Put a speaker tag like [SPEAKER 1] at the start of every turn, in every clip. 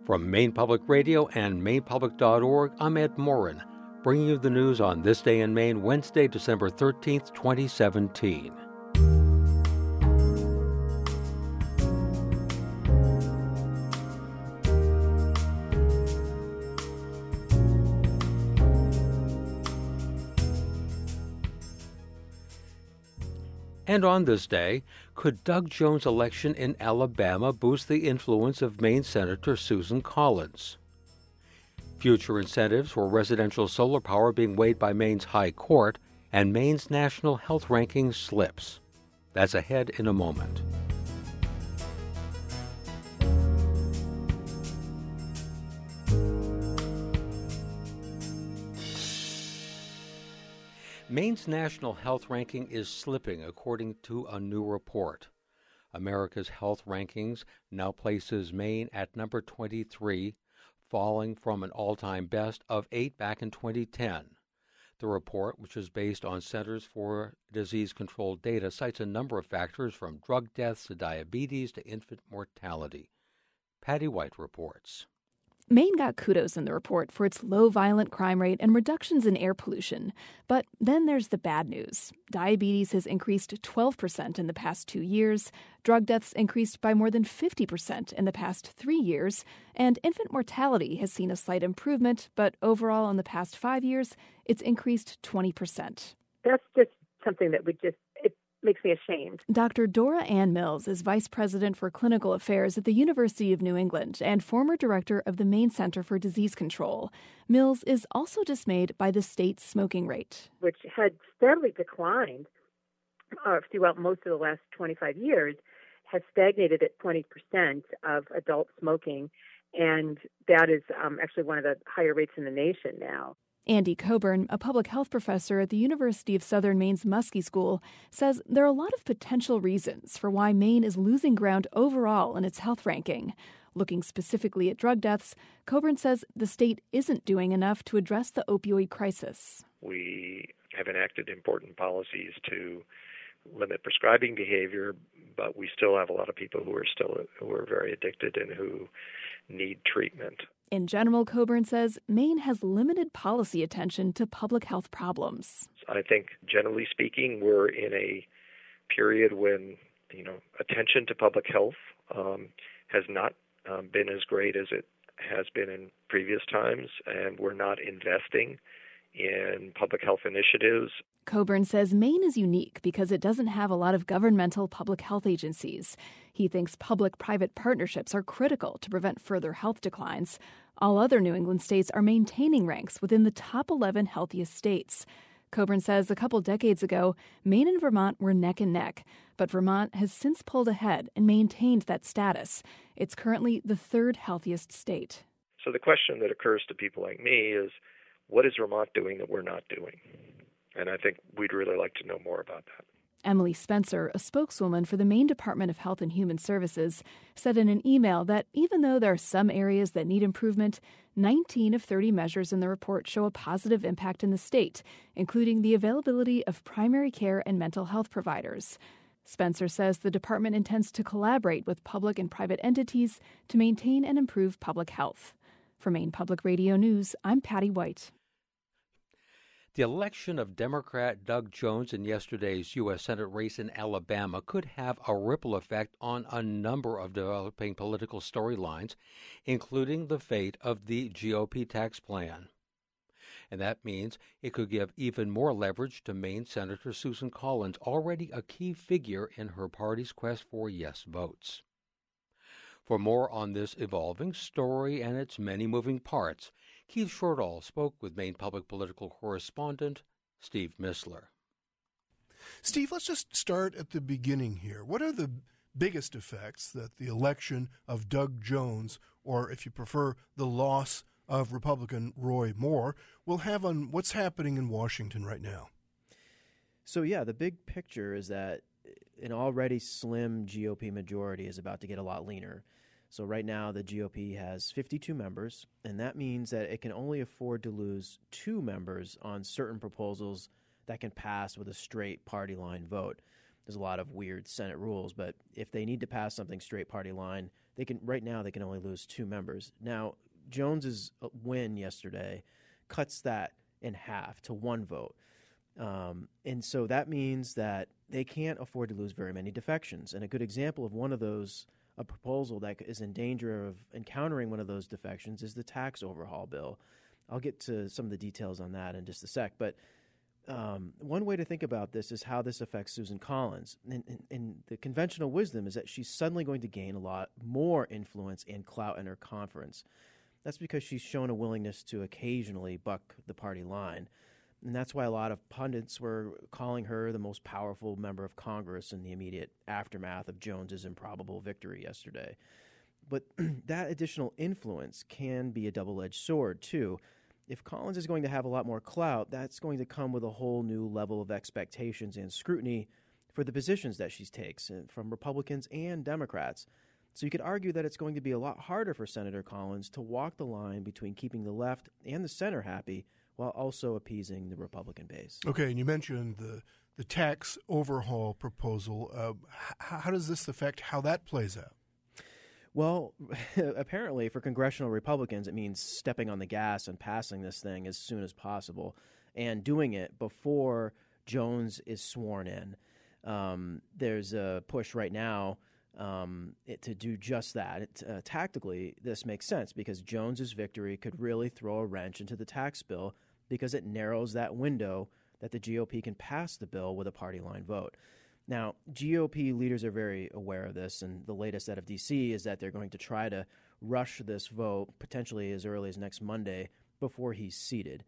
[SPEAKER 1] From Maine Public Radio and MainePublic.org, I'm Ed Morin, bringing you the news on This Day in Maine, Wednesday, December 13th, 2017. And on this day, could Doug Jones' election in Alabama boost the influence of Maine Senator Susan Collins? Future incentives for residential solar power being weighed by Maine's High Court, and Maine's national health ranking slips. That's ahead in a moment. Maine's national health ranking is slipping, according to a new report. America's Health Rankings now places Maine at number 23, falling from an all-time best of 8 back in 2010. The report, which is based on Centers for Disease Control data, cites a number of factors from drug deaths to diabetes to infant mortality. Patty White reports.
[SPEAKER 2] Maine got kudos in the report for its low violent crime rate and reductions in air pollution. But then there's the bad news. Diabetes has increased 12% in the past 2 years, drug deaths increased by more than 50% in the past 3 years, and infant mortality has seen a slight improvement, but overall in the past 5 years, it's increased 20%.
[SPEAKER 3] That's just something that it makes me ashamed.
[SPEAKER 2] Dr. Dora Ann Mills is Vice President for Clinical Affairs at the University of New England and former director of the Maine Center for Disease Control. Mills is also dismayed by the state's smoking rate,
[SPEAKER 3] which had steadily declined throughout most of the last 25 years, has stagnated at 20% of adult smoking, and that is actually one of the higher rates in the nation now.
[SPEAKER 2] Andy Coburn, a public health professor at the University of Southern Maine's Muskie School, says there are a lot of potential reasons for why Maine is losing ground overall in its health ranking. Looking specifically at drug deaths, Coburn says the state isn't doing enough to address the opioid crisis.
[SPEAKER 4] We have enacted important policies to limit prescribing behavior, but we still have a lot of people who are very addicted and who need treatment.
[SPEAKER 2] In general, Coburn says Maine has limited policy attention to public health problems.
[SPEAKER 4] I think, generally speaking, we're in a period when, attention to public health has not been as great as it has been in previous times, and we're not investing in public health initiatives.
[SPEAKER 2] Coburn says Maine is unique because it doesn't have a lot of governmental public health agencies. He thinks public-private partnerships are critical to prevent further health declines. All other New England states are maintaining ranks within the top 11 healthiest states. Coburn says a couple decades ago, Maine and Vermont were neck and neck, but Vermont has since pulled ahead and maintained that status. It's currently the third healthiest state.
[SPEAKER 4] So the question that occurs to people like me is, what is Vermont doing that we're not doing? And I think we'd really like to know more about that.
[SPEAKER 2] Emily Spencer, a spokeswoman for the Maine Department of Health and Human Services, said in an email that even though there are some areas that need improvement, 19 of 30 measures in the report show a positive impact in the state, including the availability of primary care and mental health providers. Spencer says the department intends to collaborate with public and private entities to maintain and improve public health. For Maine Public Radio News, I'm Patty White.
[SPEAKER 1] The election of Democrat Doug Jones in yesterday's U.S. Senate race in Alabama could have a ripple effect on a number of developing political storylines, including the fate of the GOP tax plan. And that means it could give even more leverage to Maine Senator Susan Collins, already a key figure in her party's quest for yes votes. For more on this evolving story and its many moving parts, Keith Shortall spoke with Maine Public political correspondent Steve Missler.
[SPEAKER 5] Steve, let's just start at the beginning here. What are the biggest effects that the election of Doug Jones, or if you prefer, the loss of Republican Roy Moore, will have on what's happening in Washington right now?
[SPEAKER 6] So, the big picture is that an already slim GOP majority is about to get a lot leaner. So right now the GOP has 52 members, and that means that it can only afford to lose 2 members on certain proposals that can pass with a straight party line vote. There's a lot of weird Senate rules, but if they need to pass something straight party line, they can. Right now, they can only lose 2 members. Now, Jones's win yesterday cuts that in half to 1 vote. And so that means that they can't afford to lose very many defections. And a good example of one of those, a proposal that is in danger of encountering one of those defections, is the tax overhaul bill. I'll get to some of the details on that in just a sec. But one way to think about this is how this affects Susan Collins. And the conventional wisdom is that she's suddenly going to gain a lot more influence and clout in her conference. That's because she's shown a willingness to occasionally buck the party line. And that's why a lot of pundits were calling her the most powerful member of Congress in the immediate aftermath of Jones's improbable victory yesterday. But that additional influence can be a double-edged sword, too. If Collins is going to have a lot more clout, that's going to come with a whole new level of expectations and scrutiny for the positions that she takes from Republicans and Democrats. So you could argue that it's going to be a lot harder for Senator Collins to walk the line between keeping the left and the center happy while also appeasing the Republican base.
[SPEAKER 5] Okay, and you mentioned the tax overhaul proposal. How does this affect how that plays out?
[SPEAKER 6] Well, apparently for congressional Republicans, it means stepping on the gas and passing this thing as soon as possible and doing it before Jones is sworn in. There's a push right now to do just that. Tactically, this makes sense because Jones's victory could really throw a wrench into the tax bill because it narrows that window that the GOP can pass the bill with a party line vote. Now, GOP leaders are very aware of this, and the latest out of D.C. is that they're going to try to rush this vote potentially as early as next Monday before he's seated.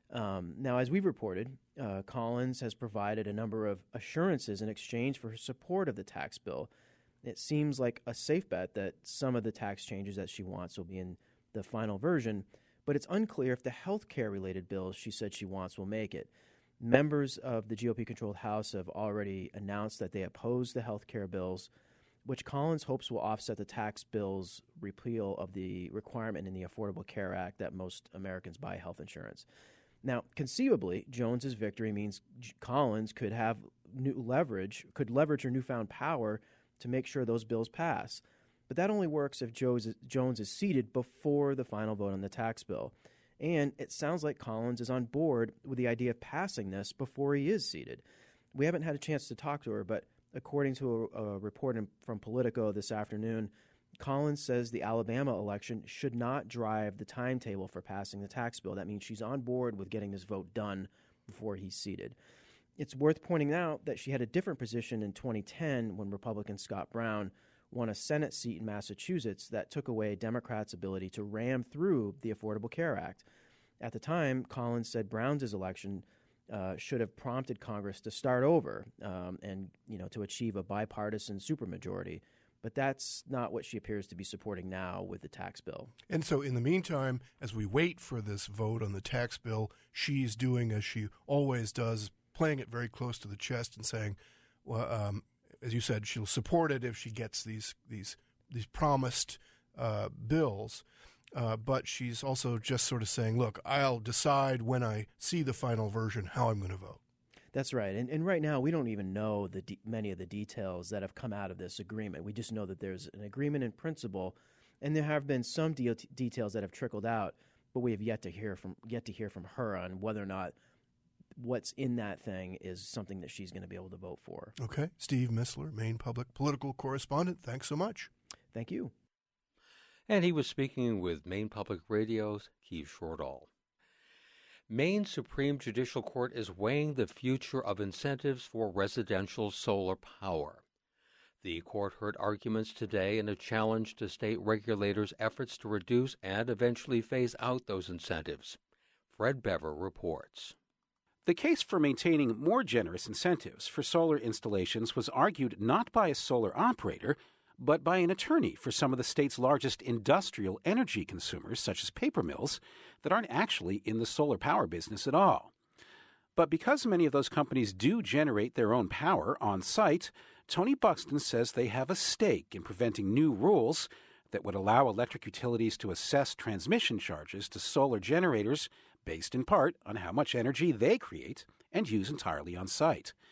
[SPEAKER 6] Now, as we've reported, Collins has provided a number of assurances in exchange for her support of the tax bill. It seems like a safe bet that some of the tax changes that she wants will be in the final version, but it's unclear if the health care-related bills she said she wants will make it. Members of the GOP-controlled House have already announced that they oppose the health care bills, which Collins hopes will offset the tax bill's repeal of the requirement in the Affordable Care Act that most Americans buy health insurance. Now, conceivably, Jones's victory means Collins could have leverage her newfound power to make sure those bills pass. But that only works if Jones is seated before the final vote on the tax bill. And it sounds like Collins is on board with the idea of passing this before he is seated. We haven't had a chance to talk to her, but according to a report from Politico this afternoon, Collins says the Alabama election should not drive the timetable for passing the tax bill. That means she's on board with getting this vote done before he's seated. It's worth pointing out that she had a different position in 2010 when Republican Scott Brown won a Senate seat in Massachusetts that took away Democrats' ability to ram through the Affordable Care Act. At the time, Collins said Brown's election should have prompted Congress to start over and to achieve a bipartisan supermajority. But that's not what she appears to be supporting now with the tax bill. And
[SPEAKER 5] so in the meantime, as we wait for this vote on the tax bill, she's doing as she always does, playing it very close to the chest and saying, well, as you said, she'll support it if she gets these promised bills. But she's also just sort of saying, look, I'll decide when I see the final version how I'm going to vote.
[SPEAKER 6] That's right. And right now, we don't even know many of the details that have come out of this agreement. We just know that there's an agreement in principle, and there have been some details that have trickled out, but we have yet to hear from her on whether or not what's in that thing is something that she's going to be able to vote for.
[SPEAKER 5] Okay. Steve Mistler, Maine Public Political Correspondent, thanks so much.
[SPEAKER 6] Thank you.
[SPEAKER 1] And he was speaking with Maine Public Radio's Keith Shortall. Maine Supreme Judicial Court is weighing the future of incentives for residential solar power. The court heard arguments today in a challenge to state regulators' efforts to reduce and eventually phase out those incentives. Fred Bever reports.
[SPEAKER 7] The case for maintaining more generous incentives for solar installations was argued not by a solar operator, but by an attorney for some of the state's largest industrial energy consumers, such as paper mills, that aren't actually in the solar power business at all. But because many of those companies do generate their own power on site, Tony Buxton says they have a stake in preventing new rules that would allow electric utilities to assess transmission charges to solar generators based in part on how much energy they create and use entirely on site.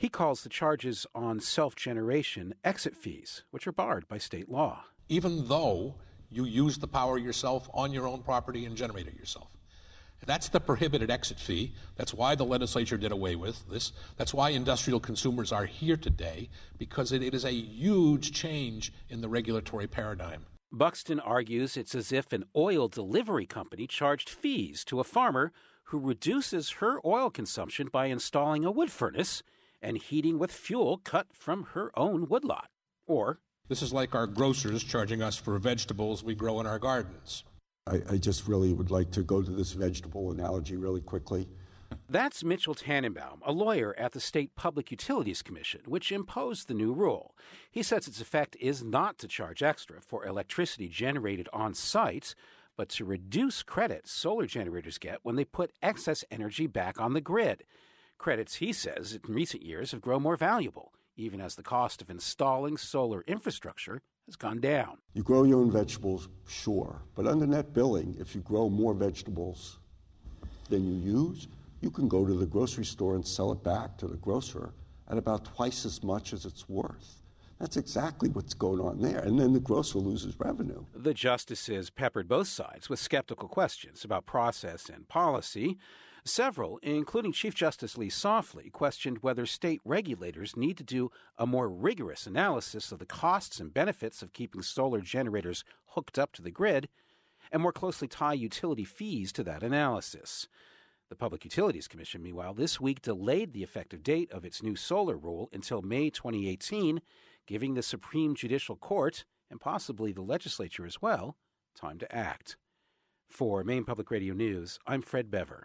[SPEAKER 7] He calls the charges on self-generation exit fees, which are barred by state law.
[SPEAKER 8] Even though you use the power yourself on your own property and generate it yourself. That's the prohibited exit fee. That's why the legislature did away with this. That's why industrial consumers are here today, because it is a huge change in the regulatory paradigm.
[SPEAKER 7] Buxton argues it's as if an oil delivery company charged fees to a farmer who reduces her oil consumption by installing a wood furnace and heating with fuel cut from her own woodlot. Or,
[SPEAKER 8] this is like our grocers charging us for vegetables we grow in our gardens.
[SPEAKER 9] I just really would like to go to this vegetable analogy really quickly.
[SPEAKER 7] That's Mitchell Tannenbaum, a lawyer at the State Public Utilities Commission, which imposed the new rule. He says its effect is not to charge extra for electricity generated on site, but to reduce credits solar generators get when they put excess energy back on the grid. Credits, he says, in recent years have grown more valuable, even as the cost of installing solar infrastructure has gone down.
[SPEAKER 9] You grow your own vegetables, sure, but under net billing, if you grow more vegetables than you use, you can go to the grocery store and sell it back to the grocer at about twice as much as it's worth. That's exactly what's going on there, and then the grocer loses revenue.
[SPEAKER 7] The justices peppered both sides with skeptical questions about process and policy. Several, including Chief Justice Lee Softly, questioned whether state regulators need to do a more rigorous analysis of the costs and benefits of keeping solar generators hooked up to the grid and more closely tie utility fees to that analysis. The Public Utilities Commission, meanwhile, this week delayed the effective date of its new solar rule until May 2018, giving the Supreme Judicial Court, and possibly the legislature as well, time to act. For Maine Public Radio News, I'm Fred Bever.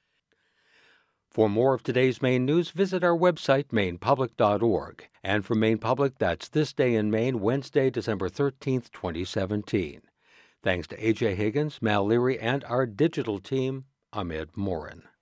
[SPEAKER 1] For more of today's Maine news, visit our website, mainepublic.org. And for Maine Public, that's This Day in Maine, Wednesday, December 13th, 2017. Thanks to A.J. Higgins, Mal Leary, and our digital team, I'm Ed Morin.